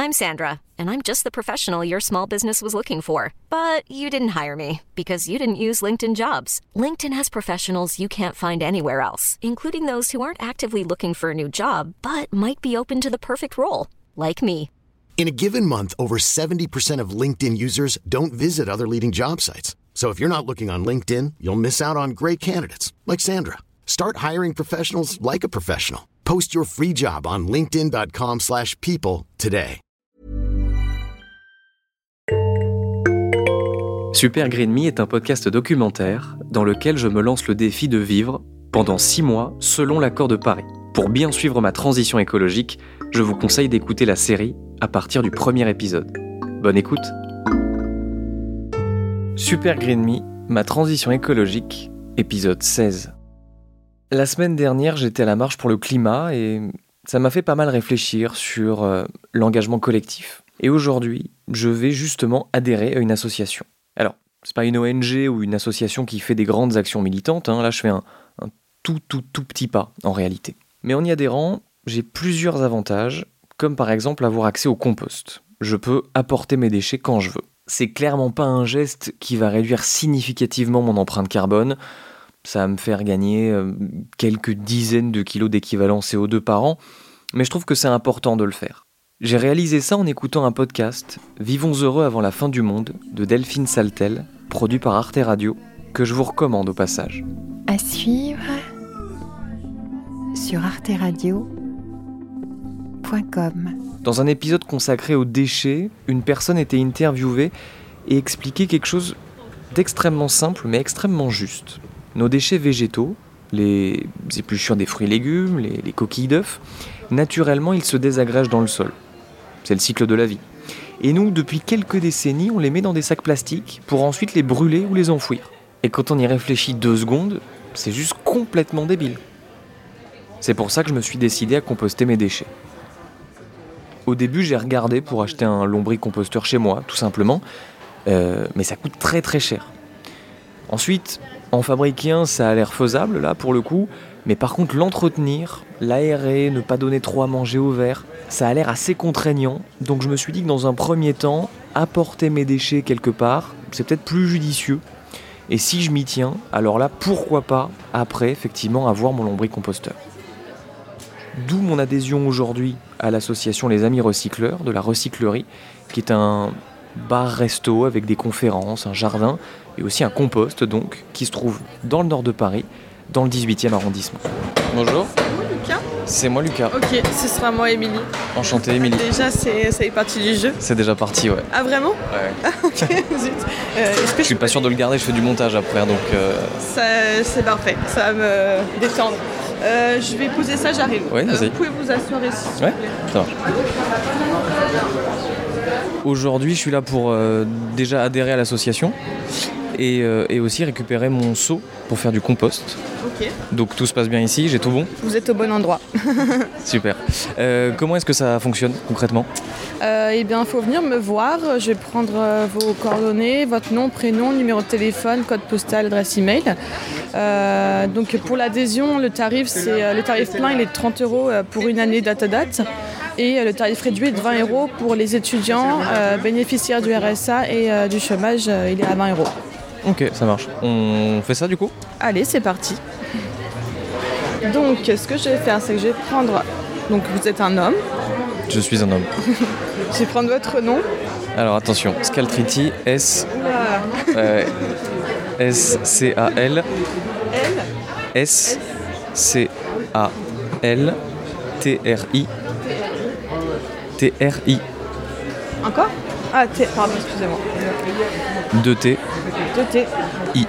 I'm Sandra, and I'm just the professional your small business was looking for. But you didn't hire me because you didn't use LinkedIn Jobs. LinkedIn has professionals you can't find anywhere else, including those who aren't actively looking for a new job, but might be open to the perfect role, like me. In a given month, over 70% of LinkedIn users don't visit other leading job sites. So if you're not looking on LinkedIn, you'll miss out on great candidates like Sandra. Start hiring professionals like a professional. Post your free job on linkedin.com/people today. Super Green Me est un podcast documentaire dans lequel je me lance le défi de vivre pendant 6 mois selon l'accord de Paris. Pour bien suivre ma transition écologique, je vous conseille d'écouter la série à partir du premier épisode. Bonne écoute. Super Green Me, ma transition écologique, épisode 16. La semaine dernière, j'étais à la marche pour le climat et ça m'a fait pas mal réfléchir sur l'engagement collectif. Et aujourd'hui, je vais justement adhérer à une association. Alors, c'est pas une ONG ou une association qui fait des grandes actions militantes, là je fais un tout petit pas en réalité. Mais en y adhérant, j'ai plusieurs avantages, comme par exemple avoir accès au compost. Je peux apporter mes déchets quand je veux. C'est clairement pas un geste qui va réduire significativement mon empreinte carbone. Ça va me faire gagner quelques dizaines de kilos d'équivalent CO2 par an, mais je trouve que c'est important de le faire. J'ai réalisé ça en écoutant un podcast, Vivons heureux avant la fin du monde, de Delphine Saltel, produit par Arte Radio, que je vous recommande au passage. À suivre sur arteradio.com. Dans un épisode consacré aux déchets, une personne était interviewée et expliquait quelque chose d'extrêmement simple mais extrêmement juste. Nos déchets végétaux, les épluchures des fruits et légumes, les coquilles d'œufs, naturellement ils se désagrègent dans le sol. C'est le cycle de la vie. Et nous, depuis quelques décennies, on les met dans des sacs plastiques pour ensuite les brûler ou les enfouir. Et quand on y réfléchit 2 secondes, c'est juste complètement débile. C'est pour ça que je me suis décidé à composter mes déchets. Au début, j'ai regardé pour acheter un lombricomposteur chez moi, tout simplement, mais ça coûte très très cher. Ensuite, en fabriquer un, ça a l'air faisable, là, pour le coup, mais par contre, l'entretenir, l'aérer, ne pas donner trop à manger aux vers, ça a l'air assez contraignant, donc je me suis dit que dans un premier temps, apporter mes déchets quelque part, c'est peut-être plus judicieux, et si je m'y tiens, alors là, pourquoi pas, après, effectivement, avoir mon lombricomposteur. D'où mon adhésion aujourd'hui à l'association Les Amis Recycleurs, de la recyclerie, qui est un bar-resto avec des conférences, un jardin, et aussi un compost, donc, qui se trouve dans le nord de Paris, dans le 18e arrondissement. Bonjour. C'est moi, Lucas ? C'est moi, Lucas. Ok, ce sera moi, Émilie. Enchanté, Émilie. Déjà, ça fait partie du jeu. C'est déjà parti, ouais. Ah, vraiment ? Ouais. Ah, ok, zut. Est-ce que Je suis pas sûr de le garder, je fais du montage après, donc... C'est parfait, ça va me détendre. Je vais poser ça, j'arrive. Ouais, vas-y. Vous pouvez vous asseoir ici, s'il Ouais, vous plaît. ça marche. Aujourd'hui, je suis là pour déjà adhérer à l'association et aussi récupérer mon seau pour faire du compost. Ok. Donc tout se passe bien ici, j'ai tout bon. Vous êtes au bon endroit. Super. Comment est-ce que ça fonctionne concrètement ? Eh bien, il faut venir me voir. Je vais prendre vos coordonnées, votre nom, prénom, numéro de téléphone, code postal, adresse email. Donc pour l'adhésion, le tarif plein, il est de 30 € pour une année date à date. Et le tarif réduit est de 20 € pour les étudiants bénéficiaires du RSA et du chômage, il est à 20 €. Ok, ça marche. On fait ça du coup ? Allez, c'est parti. Donc, ce que je vais faire, c'est que je vais prendre... Donc, vous êtes un homme. Je suis un homme. Je vais prendre votre nom. Alors attention, Scaltriti, Oula. S-C-A-L L. S-C-A-L T-R-I T-R-I. Encore ? Ah, pardon, excusez-moi. 2T 2T. I.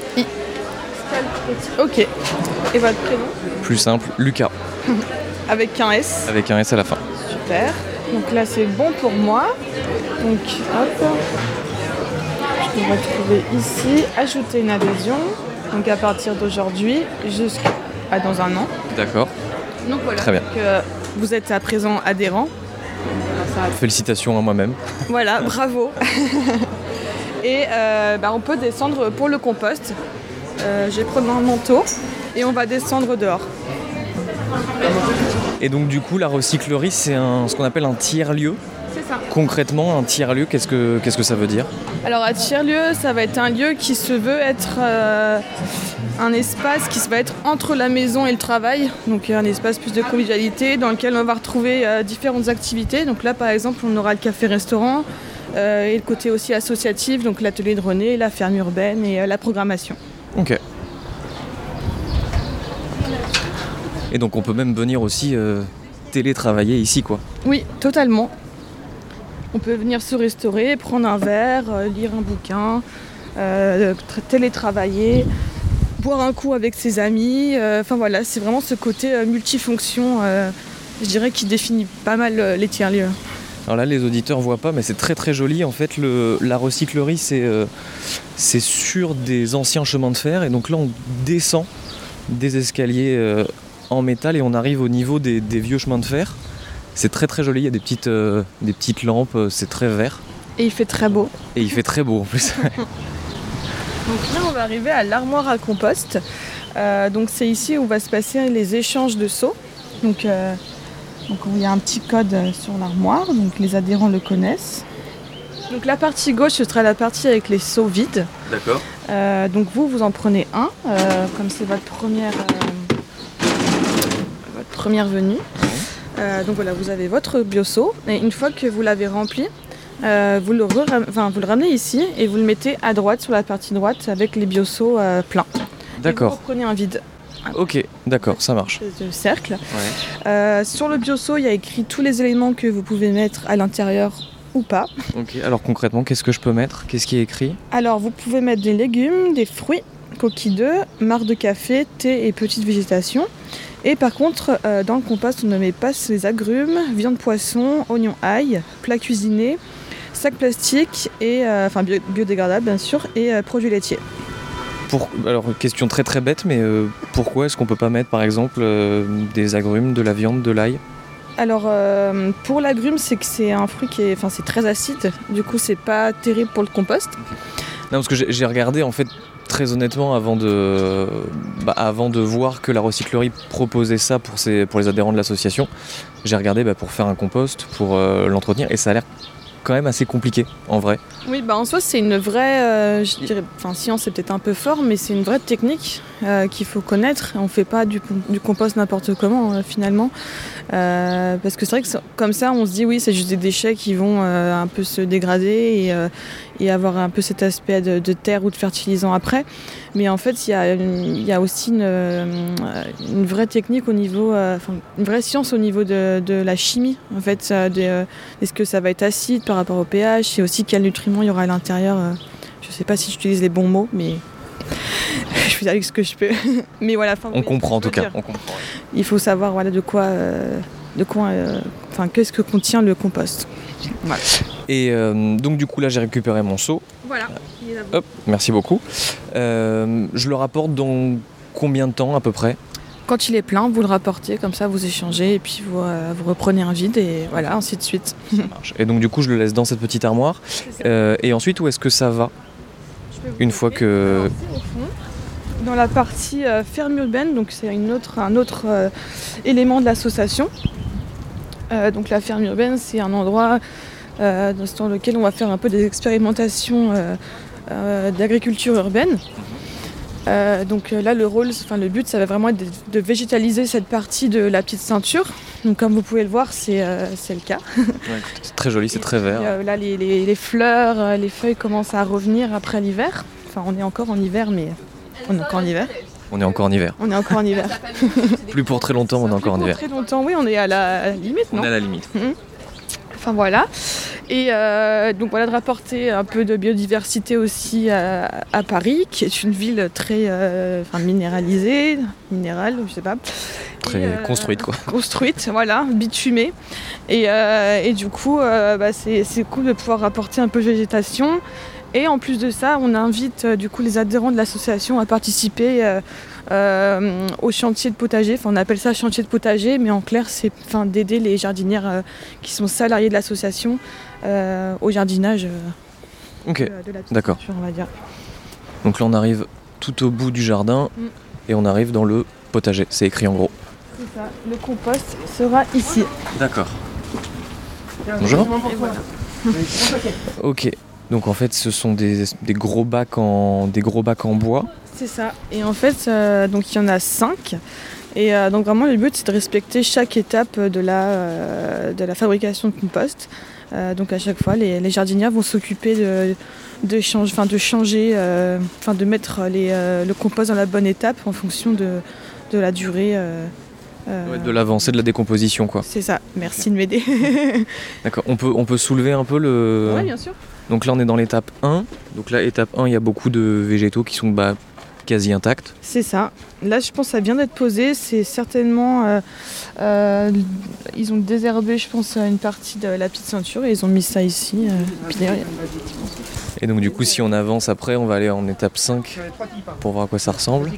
Ok. Et votre prénom ? Plus simple, Lucas, Avec un S. avec un S à la fin. Super. Donc là, c'est bon pour moi. Donc, hop. Je vais retrouver ici. Ajouter une adhésion. Donc, à partir d'aujourd'hui, jusqu'à dans un an. D'accord, Donc, voilà. très bien. Donc, vous êtes à présent adhérent. Félicitations à moi-même. Voilà, bravo. Et on peut descendre pour le compost. Je vais prendre un manteau et on va descendre dehors. Et donc du coup, la recyclerie, c'est ce qu'on appelle un tiers-lieu. C'est ça. Concrètement, un tiers-lieu, qu'est-ce que ça veut dire ? Alors un tiers-lieu, ça va être un lieu qui se veut être un espace qui va être entre la maison et le travail, donc un espace plus de convivialité dans lequel on va retrouver différentes activités. Donc là par exemple on aura le café-restaurant et le côté aussi associatif, donc l'atelier de René, la ferme urbaine et la programmation. Ok. Et donc on peut même venir aussi télétravailler ici, quoi. Oui, totalement. On peut venir se restaurer, prendre un verre, lire un bouquin, télétravailler, boire un coup avec ses amis. Enfin voilà, c'est vraiment ce côté multifonction, je dirais, qui définit pas mal les tiers-lieux. Alors là, les auditeurs voient pas, mais c'est très très joli. En fait, la recyclerie, c'est sur des anciens chemins de fer. Et donc là, on descend des escaliers en métal et on arrive au niveau des vieux chemins de fer. C'est très très joli, il y a des petites lampes, c'est très vert. Et il fait très beau. Et il fait très beau en plus. Donc là on va arriver à l'armoire à compost. Donc c'est ici où va se passer les échanges de seaux. Donc il y a un petit code sur l'armoire, donc les adhérents le connaissent. Donc la partie gauche ce sera la partie avec les seaux vides. D'accord. Donc vous en prenez un, comme c'est votre première venue. Donc voilà, vous avez votre bioseau et une fois que vous l'avez rempli, vous le ramenez ici et vous le mettez à droite, sur la partie droite, avec les bioseaux pleins. D'accord. Et vous reprenez un vide. Ok, d'accord, ça marche. De cercle. Ouais. Sur le bioseau, il y a écrit tous les éléments que vous pouvez mettre à l'intérieur ou pas. Ok, alors concrètement, qu'est-ce que je peux mettre ? Qu'est-ce qui est écrit ? Alors vous pouvez mettre des légumes, des fruits, coquilles d'œufs, marc de café, thé et petite végétation. Et par contre, dans le compost, on ne met pas les agrumes, viande poisson, oignons ail, plats cuisinés, sacs plastiques, et, biodégradables bien sûr, et produits laitiers. Alors, question très très bête, mais pourquoi est-ce qu'on peut pas mettre par exemple des agrumes, de la viande, de l'ail ? Alors pour l'agrume, c'est que c'est un fruit qui est, c'est très acide, du coup c'est pas terrible pour le compost. Non, parce que j'ai regardé en fait très honnêtement avant de voir que la recyclerie proposait ça pour les adhérents de l'association. J'ai regardé pour faire un compost, pour l'entretenir, et ça a l'air quand même assez compliqué en vrai. Oui, en soi c'est une vraie, je dirais, science c'est peut-être un peu fort, mais c'est une vraie technique qu'il faut connaître. On fait pas du compost n'importe comment finalement, parce que c'est vrai que comme ça on se dit oui c'est juste des déchets qui vont un peu se dégrader et avoir un peu cet aspect de terre ou de fertilisant après. Mais en fait il y a aussi une vraie technique au niveau, une vraie science au niveau de la chimie en fait, est-ce que ça va être acide par rapport au pH, et aussi quels nutriments il y aura à l'intérieur. Je sais pas si j'utilise les bons mots, mais je fais avec ce que je peux. Mais voilà, on comprend en tout cas. On comprend. Il faut savoir qu'est-ce que contient le compost. Voilà. Et donc du coup là j'ai récupéré mon seau. Voilà. Hop, merci beaucoup. Je le rapporte dans combien de temps à peu près ? Quand il est plein, vous le rapportez, comme ça vous échangez et puis vous reprenez un vide et voilà, ainsi de suite. Ça marche. Et donc du coup je le laisse dans cette petite armoire. Et ensuite où est-ce que ça va ? Une fois que... Au fond, dans la partie ferme urbaine, donc c'est un autre élément de l'association. Donc la ferme urbaine, c'est un endroit dans lequel on va faire un peu des expérimentations d'agriculture urbaine. Donc là le but ça va vraiment être de végétaliser cette partie de la petite ceinture. Donc comme vous pouvez le voir c'est le cas. Ouais, c'est très joli, c'est très vert. Là les fleurs, les feuilles commencent à revenir après l'hiver. Enfin on est encore en hiver mais on est encore en hiver. On est encore en hiver. On est encore en hiver. Plus pour très longtemps, on est encore en hiver. Pour très longtemps, oui, on est à la limite, non ? On est à la limite. Enfin voilà. Et donc voilà, de rapporter un peu de biodiversité aussi à Paris, qui est une ville très minéralisée, minérale, je sais pas. Très construite quoi. Construite, voilà, bitumée. Et du coup, c'est cool de pouvoir rapporter un peu de végétation. Et en plus de ça, on invite du coup les adhérents de l'association à participer au chantier de potager. Enfin, on appelle ça chantier de potager, mais en clair, c'est d'aider les jardinières qui sont salariées de l'association au jardinage de la petite d'accord. culture, on va dire. Donc là, on arrive tout au bout du jardin et on arrive dans le potager. C'est écrit en gros. C'est ça. Le compost sera ici. D'accord. Bonjour. Et voilà. Ok, donc en fait ce sont des gros bacs en bois. C'est ça. Et en fait, donc il y en a 5. Et donc vraiment le but c'est de respecter chaque étape de la fabrication de compost. Donc à chaque fois les jardinières vont s'occuper de changer, de mettre le compost dans la bonne étape en fonction de la durée. De l'avancée de la décomposition quoi. C'est ça, merci de m'aider. D'accord, on peut soulever un peu le... Oui, bien sûr. Donc là on est dans l'étape 1. Donc là étape 1 il y a beaucoup de végétaux qui sont quasi intacts. C'est ça. Là, je pense que ça vient d'être posé. C'est certainement... ils ont désherbé, je pense, une partie de la petite ceinture et ils ont mis ça ici. Puis d'ailleurs, Et donc du coup si on avance après on va aller en étape 5 pour voir à quoi ça ressemble.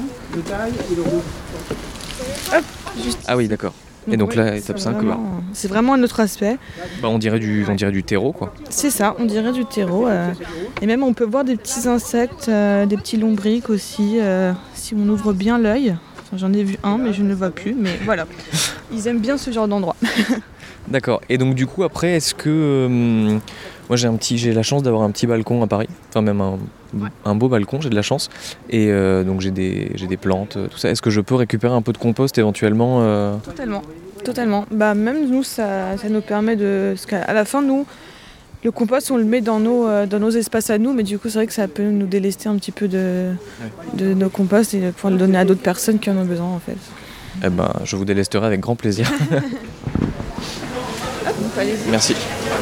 Ah oui d'accord. Et donc là étape 5 c'est vraiment un autre aspect. on dirait du terreau quoi. C'est ça, on dirait du terreau. Et même on peut voir des petits insectes, des petits lombrics aussi, si on ouvre bien l'œil. Enfin, j'en ai vu un mais je ne le vois plus. Mais voilà, ils aiment bien ce genre d'endroit. D'accord. Et donc du coup après est-ce que moi j'ai la chance d'avoir un petit balcon à Paris, enfin même un beau balcon, j'ai de la chance et donc j'ai des plantes, tout ça. Est-ce que je peux récupérer un peu de compost éventuellement Totalement. Même nous ça nous permet de, parce qu'à la fin nous le compost on le met dans nos espaces à nous, mais du coup c'est vrai que ça peut nous délester un petit peu de nos composts et pouvoir le donner à d'autres personnes qui en ont besoin en fait. Eh ben je vous délesterai avec grand plaisir. Merci.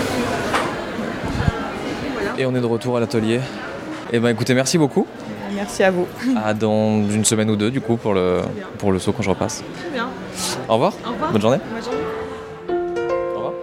Et on est de retour à l'atelier. Et ben écoutez, merci beaucoup. Merci à vous. À dans une semaine ou deux du coup pour le saut quand je repasse. Très bien. Au revoir. Au revoir. Bonne journée. Bonne journée. Au revoir.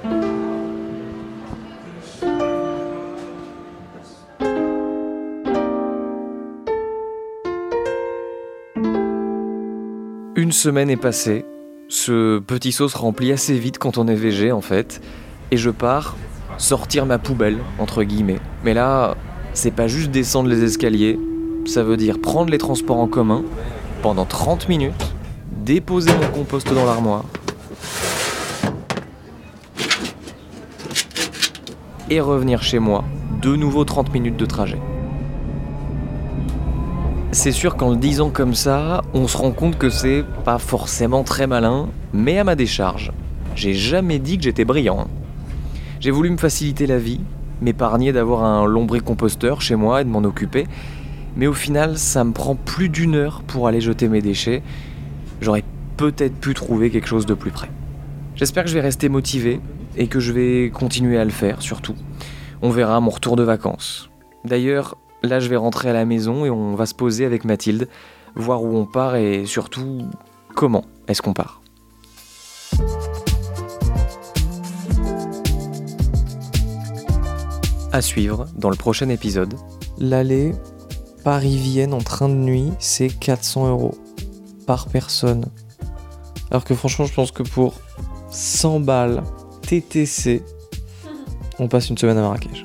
Une semaine est passée. Ce petit seau se remplit assez vite quand on est végé en fait. Et je pars sortir ma poubelle, entre guillemets. Mais là, c'est pas juste descendre les escaliers, ça veut dire prendre les transports en commun pendant 30 minutes, déposer mon compost dans l'armoire et revenir chez moi, de nouveau 30 minutes de trajet. C'est sûr qu'en le disant comme ça, on se rend compte que c'est pas forcément très malin, mais à ma décharge, j'ai jamais dit que j'étais brillant. J'ai voulu me faciliter la vie, m'épargner d'avoir un lombricomposteur chez moi et de m'en occuper, mais au final, ça me prend plus d'1 heure pour aller jeter mes déchets. J'aurais peut-être pu trouver quelque chose de plus près. J'espère que je vais rester motivé et que je vais continuer à le faire, surtout. On verra à mon retour de vacances. D'ailleurs, là, je vais rentrer à la maison et on va se poser avec Mathilde, voir où on part et surtout, comment est-ce qu'on part. À suivre dans le prochain épisode. L'aller Paris-Vienne en train de nuit, c'est 400 € par personne. Alors que franchement, je pense que pour 100 balles TTC, on passe une semaine à Marrakech.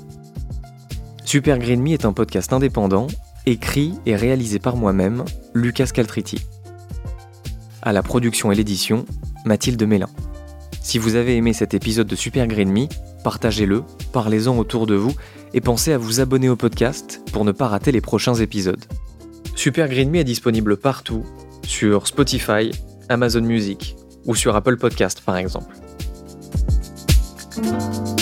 Super Green Me est un podcast indépendant, écrit et réalisé par moi-même, Lucas Caltriti. À la production et l'édition, Mathilde Mélin. Si vous avez aimé cet épisode de Super Green Me, partagez-le, parlez-en autour de vous et pensez à vous abonner au podcast pour ne pas rater les prochains épisodes. Super Green Me est disponible partout, sur Spotify, Amazon Music ou sur Apple Podcast par exemple.